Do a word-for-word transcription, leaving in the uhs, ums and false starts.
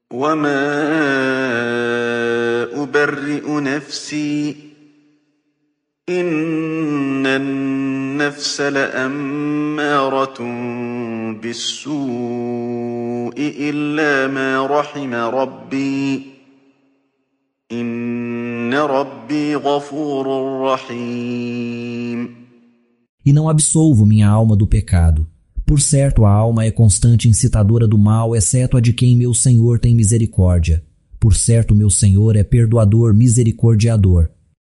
وما أبرئ نفسي إن النفس لأمارة بالسوء إلا ما رحم ربي إن ربي غفور رحيم. E não absolvo minha alma do pecado. Por certo, a alma é constante incitadora do mal, exceto a de quem meu Senhor tem misericórdia. Por certo, meu Senhor é perdoador, misericordiador.